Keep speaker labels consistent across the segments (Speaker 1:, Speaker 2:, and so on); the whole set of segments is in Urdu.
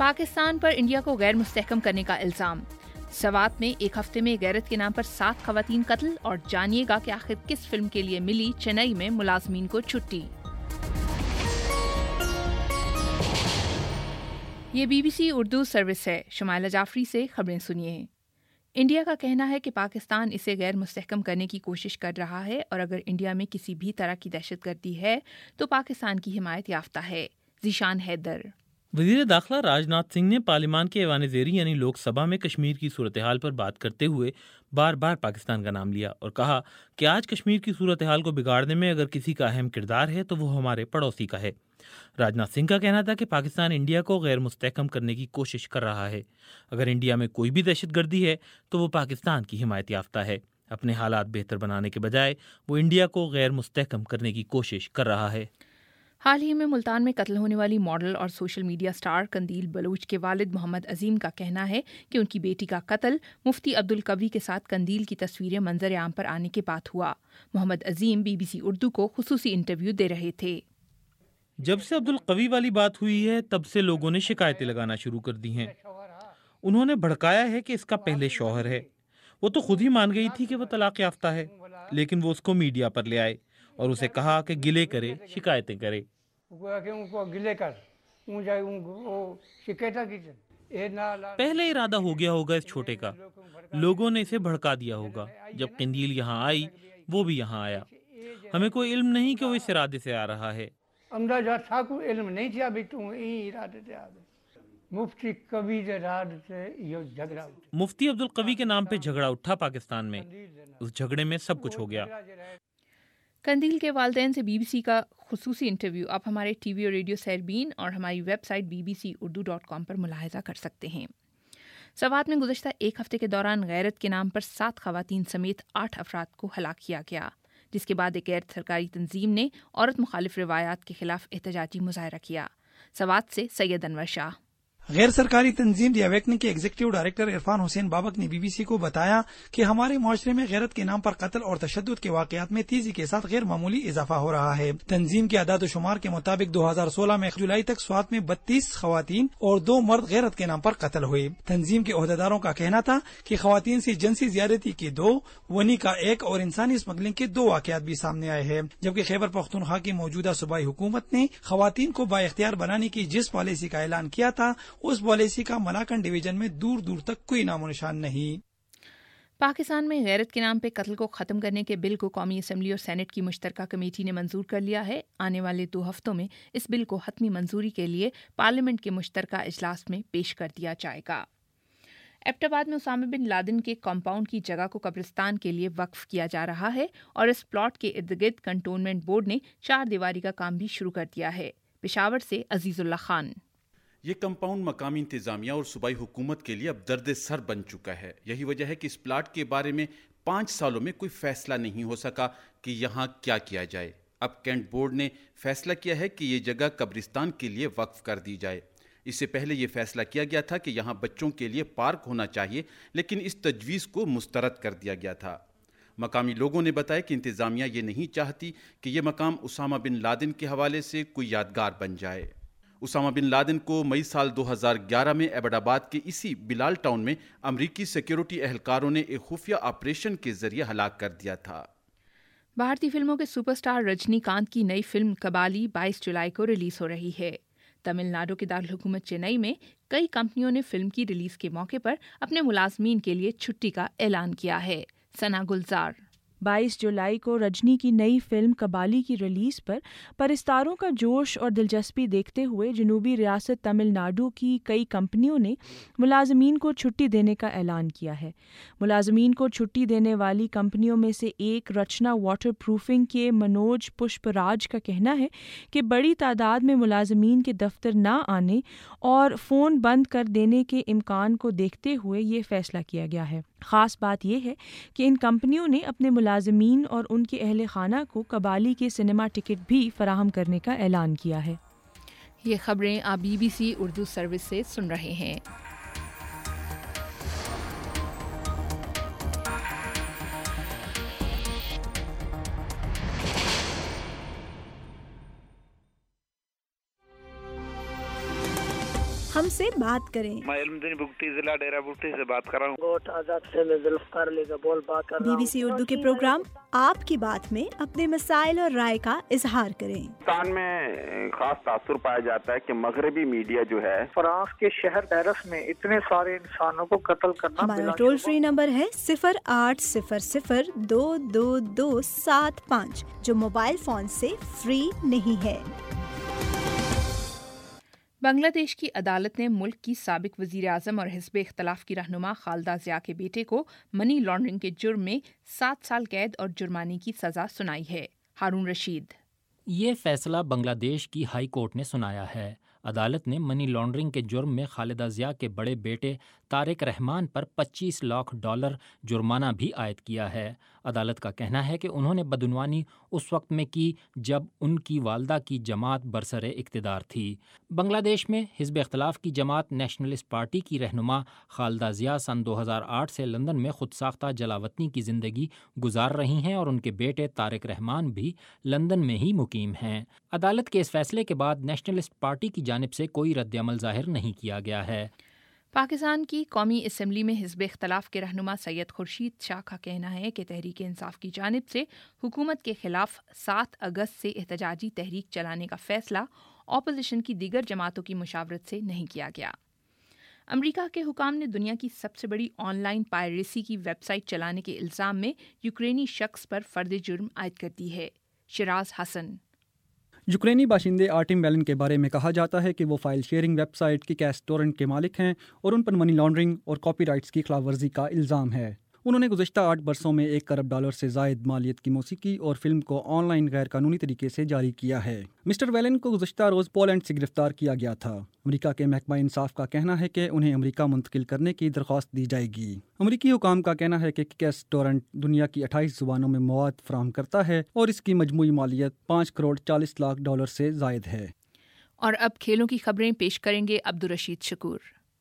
Speaker 1: पाकिस्तान पर इंडिया को गैर मुस्तहकम करने का इल्जाम। सवात में एक हफ्ते में गैरत के नाम पर 7 खवातीन कत्ल, और जानिएगा कि आखिर किस फिल्म के लिए मिली चेन्नई में मुलाजमीन को छुट्टी। ये BBC उर्दू सर्विस है। शुमाइला जाफरी से खबरें सुनिए। इंडिया का कहना है कि पाकिस्तान इसे गैर मुस्तहकम करने की कोशिश कर रहा है, और अगर इंडिया में किसी भी तरह की दहशतगर्दी है तो पाकिस्तान की हिमायत याफ्ता है। ज़ीशान हैदर।
Speaker 2: वज़ीर दाखिला राजनाथ सिंह ने पार्लियामान के ऐवान ज़ेरी यानी लोकसभा में कश्मीर की सूरत हाल पर बात करते हुए बार बार पाकिस्तान का नाम लिया और कहा कि आज कश्मीर की सूरत हाल को बिगाड़ने में अगर किसी का अहम किरदार है तो वो हमारे पड़ोसी का है। राजनाथ सिंह का कहना था कि पाकिस्तान इंडिया को गैर मुस्तहकम करने की कोशिश कर रहा है। अगर इंडिया में कोई भी दहशतगर्दी है तो वो पाकिस्तान की हिमायत याफ्ता है। अपने हालात बेहतर बनाने के बजाय वो इंडिया को गैर मुस्तहकम करने की कोशिश कर रहा है।
Speaker 1: हाल ही में मुल्तान में कत्ल होने वाली मॉडल और सोशल मीडिया स्टार कंदील बलूच के वालिद मोहम्मद अजीम का कहना है कि उनकी बेटी का कत्ल मुफ्ती अब्दुल कवी के साथ कंदील की तस्वीरें मंजर आम पर आने के बाद हुआ। मोहम्मद अजीम BBC उर्दू को खुसूसी इंटरव्यू दे रहे थे।
Speaker 2: जब से अब्दुल कवी वाली बात हुई है तब से लोगों ने शिकायतें लगाना शुरू कर दी हैं। उन्होंने भड़काया है कि इसका पहले शौहर है। वो तो खुद ही मान गई थी कि वो तलाक याफ्ता है, लेकिन वो उसको मीडिया पर ले आए और उसे कहा कि गिले करे, शिकायतें करे। पहले इरादा हो गया होगा इस छोटे का, लोगों ने इसे भड़का दिया होगा। जब कंदील यहाँ आई वो भी यहाँ आया। हमें कोई इल्म नहीं कि वो इस इरादे से आ रहा है। मुफ्ती अब्दुल कवी के नाम पे झगड़ा उठा पाकिस्तान में। उस झगड़े में सब कुछ हो गया।
Speaker 1: कंदील के वालिदैन से BBC का खुसूसी इंटरव्यू आप हमारे TV और रेडियो सरबीन और हमारी वेबसाइट bbcurdu.com पर मुलाहिजा कर सकते हैं। सवात में गुज़श्ता एक हफ्ते के दौरान गैरत के नाम पर 7 खवातीन समेत 8 अफराद को हलाक किया गया, जिसके बाद एक गैर सरकारी तंजीम ने औरत मुखालिफ रिवायात के खिलाफ एहतजाजी मुजाहरा किया। सवात से सैयद अनवर शाह।
Speaker 3: गैर सरकारी तंजीम दी अवेकनिंग के एग्जीक्यूटिव डायरेक्टर इरफान हुसैन बाबक ने BBC को बताया कि हमारे मुआशरे में गैरत के नाम पर कत्ल और तशद्दुद के वाकयात में तेजी के साथ गैर मामूली इजाफा हो रहा है। तंजीम के आदाद शुमार के मुताबिक 2016 में जुलाई तक स्वात में 32 खवातीन और 2 मर्द गैरत के नाम पर कत्ल हुए। तंजीम के ओहदेदारों का कहना था कि खवातीन से जिनसी ज्यादती के 2, वनी का 1 और इंसानी स्मगलिंग के 2 वाकयात भी सामने आए हैं। जबकि खैबर पख्तूनख्वा की मौजूदा सूबाई हुकूमत ने खवातीन को बाइख्तियार बनाने की जिस पॉलिसी का ऐलान किया था उस पॉलिसी का मलाकन डिवीजन में दूर दूर तक कोई नामो निशान नहीं।
Speaker 1: पाकिस्तान में गैरत के नाम पे कत्ल को ख़त्म करने के बिल को कौमी असम्बली और सेनेट की मुश्तरका कमेटी ने मंजूर कर लिया है। आने वाले 2 हफ्तों में इस बिल को हतमी मंजूरी के लिए पार्लियामेंट के मुश्तरका इजलास में पेश कर दिया जाएगा। एबटाबाद में उसामा बिन लादेन के कॉम्पाउंड की जगह को कब्रिस्तान के लिए वक्फ किया जा रहा है, और इस प्लॉट के इर्द गिर्द कंटोनमेंट बोर्ड ने 4 दीवारी का काम भी शुरू कर दिया है। पेशावर से अजीजुल्ला खान।
Speaker 4: ये कंपाउंड मकामी इंतजामिया और सूबाई हुकूमत के लिए अब दर्द सर बन चुका है। यही वजह है कि इस प्लाट के बारे में 5 सालों में कोई फैसला नहीं हो सका कि यहाँ क्या किया जाए। अब कैंट बोर्ड ने फैसला किया है कि ये जगह कब्रिस्तान के लिए वक्फ कर दी जाए। इससे पहले ये फैसला किया गया था कि यहाँ बच्चों के लिए पार्क होना चाहिए, लेकिन इस तजवीज़ को मुस्तरद कर दिया गया था। मकामी लोगों ने बताया कि इंतजामिया ये नहीं चाहती कि ये मकाम उसामा बिन लादेन के हवाले से कोई यादगार बन जाए। उसामा बिन लादेन को मई साल 2011 में एबटाबाद के इसी बिलाल टाउन में अमरीकी सिक्योरिटी एहलकारों ने एक खुफिया ऑपरेशन के जरिए हलाक कर दिया था।
Speaker 1: भारतीय फिल्मों के सुपरस्टार रजनीकांत की नई फिल्म कबाली 22 जुलाई को रिलीज हो रही है। तमिलनाडु के दारुल हुकूमत चेन्नई में कई कंपनियों ने फिल्म की रिलीज के मौके पर अपने मुलाजमीन के लिए छुट्टी का ऐलान किया है। सना गुलजार।
Speaker 5: 22 जुलाई को रजनी की नई फिल्म कबाली की रिलीज पर परस्तारों का जोश और दिलचस्पी देखते हुए जनूबी रियासत तमिलनाडु की कई कंपनियों ने मुलाजमीन को छुट्टी देने का ऐलान किया है। मुलाजमीन को छुट्टी देने वाली कंपनियों में से एक रचना वाटर प्रूफिंग के मनोज पुष्पराज का कहना है कि बड़ी तादाद में मुलाजमीन के दफ्तर न आने और फ़ोन बंद कर देने के इम्कान को देखते हुए ये फैसला किया गया है। ख़ास बात यह है कि इन कंपनियों ने अपने मुलाजमीन और उनके अहले खाना को कबाली के सिनेमा टिकट भी फराहम करने का ऐलान किया है।
Speaker 1: ये खबरें आप BBC उर्दू सर्विस से सुन रहे हैं।
Speaker 6: ہم سے بات کریں۔
Speaker 7: میں علمدین بگٹی ضلع ڈیرہ بگٹی سے بات کر رہا ہوں۔
Speaker 8: گوٹ آزاد سے میں ذوالفقار علی کا بول بات کر رہا ہوں۔
Speaker 6: BBC اردو کے پروگرام آپ کی بات میں اپنے مسائل اور رائے کا اظہار کریں۔
Speaker 9: پاکستان میں خاص تاثر پایا جاتا ہے کہ مغربی میڈیا جو ہے،
Speaker 8: فرانس کے شہر پیرس میں اتنے سارے انسانوں کو قتل کرنا۔
Speaker 6: ہمارا ٹول فری نمبر ہے 0800-222-705 جو موبائل فون سے فری نہیں ہے۔
Speaker 1: بنگلہ دیش کی عدالت نے ملک کی سابق وزیر اعظم اور حزب اختلاف کی رہنما خالدہ ضیاء کے بیٹے کو منی لانڈرنگ کے جرم میں 7 سال قید اور جرمانے کی سزا سنائی ہے۔ ہارون رشید۔
Speaker 10: یہ فیصلہ بنگلہ دیش کی ہائی کورٹ نے سنایا ہے۔ عدالت نے منی لانڈرنگ کے جرم میں خالدہ ضیاء کے بڑے بیٹے طارق رحمان پر $25 لاکھ جرمانہ بھی عائد کیا ہے۔ عدالت کا کہنا ہے کہ انہوں نے بدعنوانی اس وقت میں کی جب ان کی والدہ کی جماعت برسر اقتدار تھی۔ بنگلہ دیش میں حزب اختلاف کی جماعت نیشنلسٹ پارٹی کی رہنما خالدہ ضیاء سن 2008 سے لندن میں خود ساختہ جلاوطنی کی زندگی گزار رہی ہیں اور ان کے بیٹے طارق رحمان بھی لندن میں ہی مقیم ہیں۔ عدالت کے اس فیصلے کے بعد نیشنلسٹ پارٹی کی جانب سے کوئی رد عمل ظاہر نہیں کیا گیا ہے۔
Speaker 1: پاکستان کی قومی اسمبلی میں حزب اختلاف کے رہنما سید خورشید شاہ کا کہنا ہے کہ تحریک انصاف کی جانب سے حکومت کے خلاف 7 اگست سے احتجاجی تحریک چلانے کا فیصلہ اپوزیشن کی دیگر جماعتوں کی مشاورت سے نہیں کیا گیا۔ امریکہ کے حکام نے دنیا کی سب سے بڑی آن لائن پائریسی کی ویب سائٹ چلانے کے الزام میں یوکرینی شخص پر فرد جرم عائد کر دی ہے۔ شیراز حسن۔
Speaker 11: یوکرینی باشندے آرٹیم ویلن کے بارے میں کہا جاتا ہے کہ وہ فائل شیئرنگ ویب سائٹ کی کیش ٹورنٹ کے مالک ہیں اور ان پر منی لانڈرنگ اور کاپی رائٹس کی خلاف ورزی کا الزام ہے۔ انہوں نے گزشتہ 8 برسوں میں $1 کروڑ سے زائد مالیت کی موسیقی اور فلم کو آن لائن غیر قانونی طریقے سے جاری کیا ہے۔ مسٹر ویلن کو گزشتہ روز پولینڈ سے گرفتار کیا گیا تھا۔ امریکہ کے محکمہ انصاف کا کہنا ہے کہ انہیں امریکہ منتقل کرنے کی درخواست دی جائے گی۔ امریکی حکام کا کہنا ہے کہ کیش ٹورنٹ دنیا کی 28 زبانوں میں مواد فراہم کرتا ہے اور اس کی مجموعی مالیت $5.40 کروڑ سے زائد ہے۔
Speaker 1: اور اب کھیلوں کی خبریں پیش کریں گے عبدالرشید شکور۔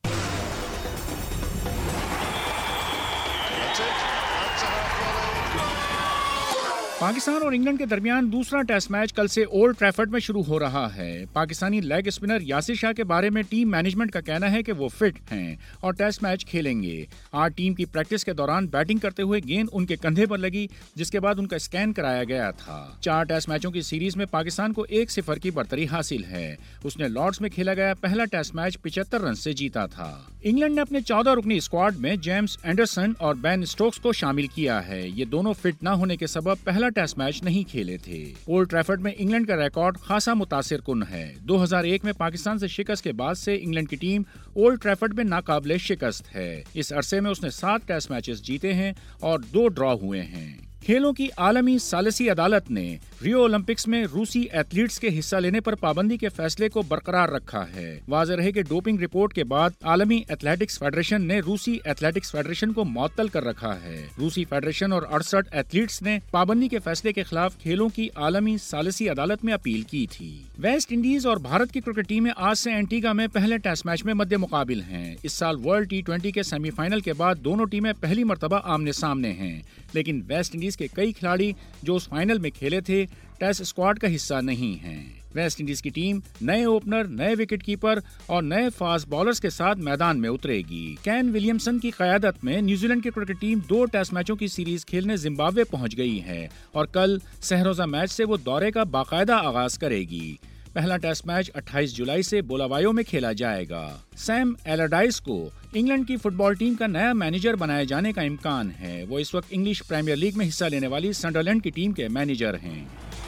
Speaker 12: پاکستان اور انگلینڈ کے درمیان دوسرا ٹیسٹ میچ کل سے اولڈ ٹریفرڈ میں شروع ہو رہا ہے۔ پاکستانی لیگ اسپنر یاسر شاہ کے بارے میں ٹیم مینجمنٹ کا کہنا ہے کہ وہ فٹ ہیں اور ٹیسٹ میچ کھیلیں گے۔ آج ٹیم کی پریکٹس کے دوران بیٹنگ کرتے ہوئے گیند ان کے کندھے پر لگی، جس کے بعد ان کا اسکین کرایا گیا تھا۔ 4 ٹیسٹ میچوں کی سیریز میں پاکستان کو 1-0 کی برتری حاصل ہے۔ اس نے لارڈز میں کھیلا گیا پہلا ٹیسٹ میچ 75 رن سے جیتا تھا۔ انگلینڈ نے اپنے 14 رکنی اسکواڈ میں جیمز اینڈرسن اور بین اسٹوکس کو شامل کیا ہے۔ یہ دونوں فٹ نہ ہونے کے سبب پہلا ٹیسٹ میچ نہیں کھیلے تھے۔ اولڈ ٹریفرڈ میں انگلینڈ کا ریکارڈ خاصا متاثر کن ہے۔ 2001 میں پاکستان سے شکست کے بعد سے انگلینڈ کی ٹیم اولڈ ٹریفرڈ میں ناقابل شکست ہے۔ اس عرصے میں اس نے 7 ٹیسٹ میچز جیتے ہیں اور 2 ڈرا ہوئے ہیں۔ کھیلوں کی عالمی ثالثی عدالت نے ریو اولمپکس میں روسی ایتھلیٹس کے حصہ لینے پر پابندی کے فیصلے کو برقرار رکھا ہے۔ واضح رہے کہ ڈوپنگ رپورٹ کے بعد عالمی ایتھلیٹکس فیڈریشن نے روسی ایتھلیٹکس فیڈریشن کو معطل کر رکھا ہے۔ روسی فیڈریشن اور 68 ایتھلیٹس نے پابندی کے فیصلے کے خلاف کھیلوں کی عالمی ثالثی عدالت میں اپیل کی تھی۔ ویسٹ انڈیز اور بھارت کی کرکٹ ٹیمیں آج سے اینٹیگا میں پہلے ٹیسٹ میچ میں مد مقابل ہیں۔ اس سال ورلڈ T20 کے سیمی فائنل کے بعد دونوں ٹیمیں پہلی مرتبہ آمنے سامنے ہیں، لیکن ویسٹ انڈیز کے کئی کھلاڑی جو اس فائنل میں کھیلے تھے ٹیسٹ اسکواڈ کا حصہ نہیں ہیں۔ ویسٹ انڈیز کی ٹیم نئے اوپنر، نئے وکٹ کیپر اور نئے فاسٹ بالرز کے ساتھ میدان میں اترے گی۔ کین ولیمسن کی قیادت میں نیوزی لینڈ کی کرکٹ ٹیم 2 ٹیسٹ میچوں کی سیریز کھیلنے زمبابوے پہنچ گئی ہے اور کل سحروزہ میچ سے وہ دورے کا باقاعدہ آغاز کرے گی۔ پہلا ٹیسٹ میچ 28 جولائی سے بولاوایو میں کھیلا جائے گا۔ سیم ایلرڈائز کو انگلینڈ کی فٹ بال ٹیم کا نیا مینیجر بنائے جانے کا امکان ہے۔ وہ اس وقت انگلش پریمیئر لیگ میں حصہ لینے والی سنڈرلینڈ کی ٹیم کے مینیجر ہیں۔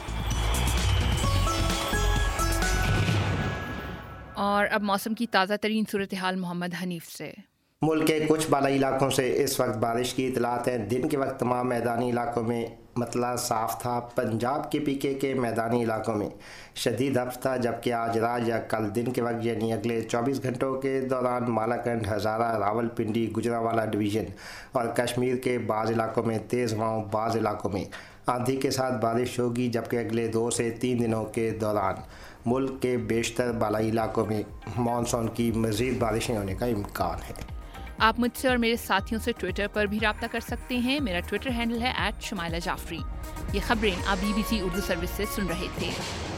Speaker 1: اور اب موسم کی تازہ ترین صورتحال محمد حنیف سے۔
Speaker 13: ملک کے کچھ بالائی علاقوں سے اس وقت بارش کی اطلاعات ہیں۔ دن کے وقت تمام میدانی علاقوں میں مطلع صاف تھا۔ پنجاب کے PK کے میدانی علاقوں میں شدید ہفتہ تھا، جبکہ آج رات یا کل دن کے وقت یعنی اگلے 24 گھنٹوں کے دوران مالاکنڈ، ہزارہ، راولپنڈی، گجرانوالہ ڈویژن اور کشمیر کے بعض علاقوں میں تیز ہواؤں، بعض علاقوں میں آندھی کے ساتھ بارش ہوگی، جبکہ اگلے 2 سے 3 دنوں کے دوران ملک کے بیشتر بالائی علاقوں میں مانسون کی مزید بارشیں ہونے کا امکان ہے۔
Speaker 1: آپ مجھ سے اور میرے ساتھیوں سے ٹویٹر پر بھی رابطہ کر سکتے ہیں۔ میرا ٹویٹر ہینڈل ہے @شمائلہ جعفری۔ یہ خبریں آپ BBC اردو سروس سے سن رہے تھے۔